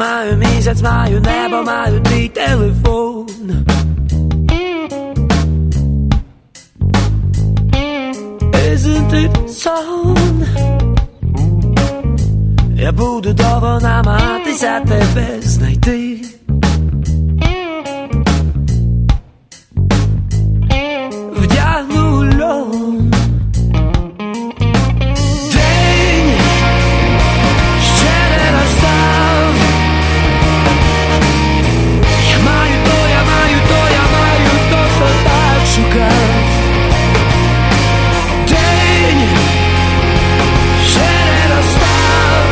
маю місяць, маю небо, маю твій телефон. Isn't it сон? Я буду довго намагатися тебе знайти. Вдягну льон. День ще не настав. Я маю то, я маю то, я маю то, що так шукав. День ще не настав.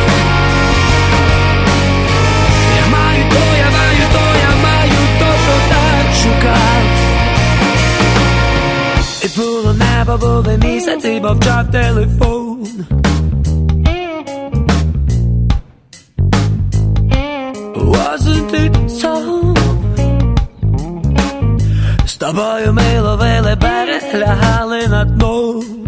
Я маю то, я маю то, я маю то, що так шукав. І було небо, були місяці, мовчав телефон. Wasn't it so? З тобою ми ловили берег, лягали на дно.